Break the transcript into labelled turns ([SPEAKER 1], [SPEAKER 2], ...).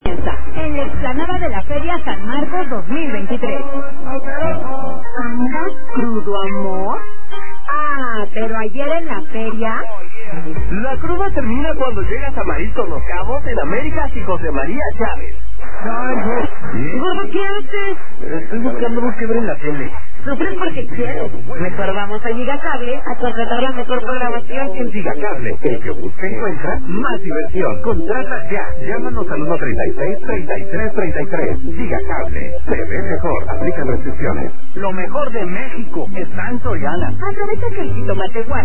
[SPEAKER 1] En la explanada de la Feria San Marcos 2023. ¿Andas crudo, amor? Ah, pero ayer en la feria...
[SPEAKER 2] La cruda termina cuando llegas a Mariscos Los Cabos en Américas y José María Chávez.
[SPEAKER 1] Gordo, ¿qué haces?
[SPEAKER 2] Estoy buscando algo que ver en la tele.
[SPEAKER 1] Sufres porque quieres. Mejor vamos a Gigacable a contratar la mejor programación.
[SPEAKER 2] En Gigacable, el que busca encuentra más diversión. Contrata ya. Llámanos al 136-3333. Gigacable. Se ve mejor. Aplican restricciones. Lo mejor de México está en Soriana.
[SPEAKER 1] Aprovecha que el jitomate guay